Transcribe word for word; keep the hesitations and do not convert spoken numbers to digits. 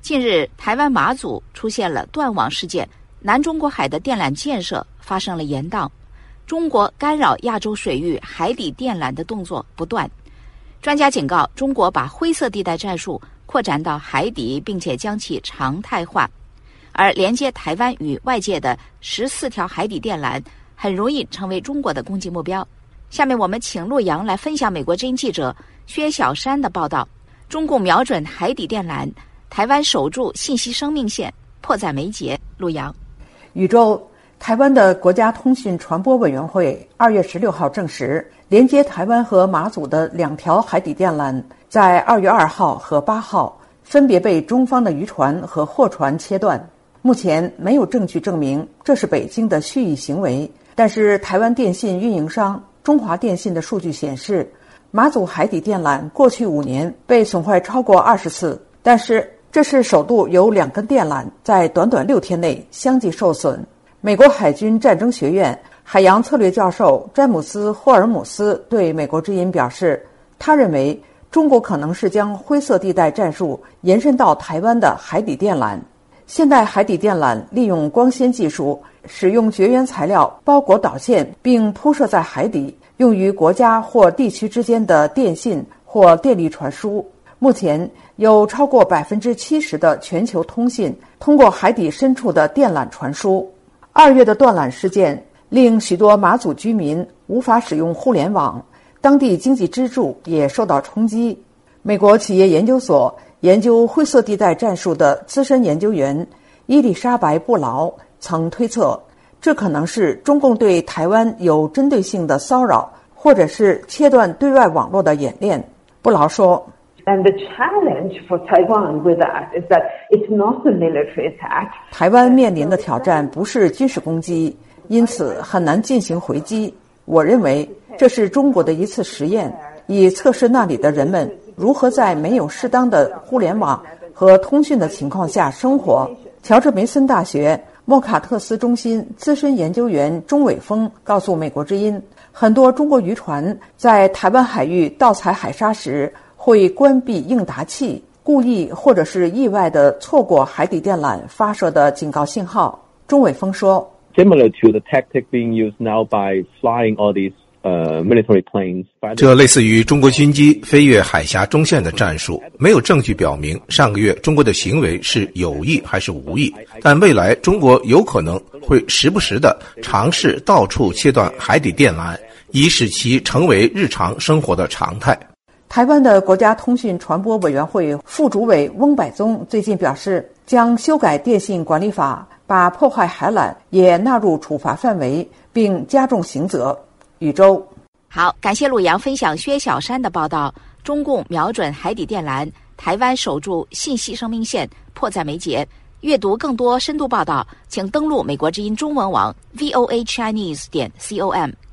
近日，台湾马祖出现了断网事件，南中国海的电缆建设发生了延宕，中国干扰亚洲水域海底电缆的动作不断。专家警告，中国把灰色地带战术扩展到海底，并且将其常态化，而连接台湾与外界的十四条海底电缆很容易成为中国的攻击目标。下面我们请陆洋来分享美国之音记者薛小山的报道：中共瞄准海底电缆，台湾守住信息生命线，迫在眉睫。陆洋， 宇宙台湾的国家通讯传播委员会二月十六号证实，连接台湾和马祖的两条海底电缆在二月二号和八号分别被中方的渔船和货船切断。目前没有证据证明这是北京的蓄意行为，但是台湾电信运营商中华电信的数据显示，马祖海底电缆过去五年被损坏超过二十次，但是这是首度有两根电缆在短短六天内相继受损。美国海军战争学院海洋策略教授詹姆斯·霍尔姆斯对美国之音表示，他认为中国可能是将灰色地带战术延伸到台湾的海底电缆。现代海底电缆利用光纤技术，使用绝缘材料包裹导线并铺设在海底，用于国家或地区之间的电信或电力传输。目前有超过百分之七十的全球通信通过海底深处的电缆传输。二月的断缆事件令许多马祖居民无法使用互联网，当地经济支柱也受到冲击。美国企业研究所研究灰色地带战术的资深研究员伊丽莎白·布劳曾推测，这可能是中共对台湾有针对性的骚扰，或者是切断对外网络的演练。布劳说， And the challenge for Taiwan with that is that it's not a military attack. 台湾面临的挑战不是军事攻击，因此很难进行回击。我认为这是中国的一次实验，以测试那里的人们如何在没有适当的互联网和通讯的情况下生活。乔治梅森大学莫卡特斯中心资深研究员钟伟峰告诉美国之音，很多中国渔船在台湾海域盗采海沙时会关闭应答器，故意或者是意外地错过海底电缆发射的警告信号。钟伟峰说， Similar to the tactic being used now by flying all these Uh, military planes. 这类似于中国军机飞越海峡中线的战术，没有证据表明上个月中国的行为是有意还是无意，但未来中国有可能会时不时地尝试到处切断海底电缆，以使其成为日常生活的常态。 台湾的国家通讯传播委员会副主委翁百宗最近表示，将修改电信管理法，把破坏海缆也纳入处罚范围，并加重刑责。宇宙， 好，感谢陆洋分享薛小山的报道。中共瞄准海底电缆，台湾守住信息生命线，迫在眉睫。阅读更多深度报道，请登录美国之音中文网 V O A Chinese 点 com。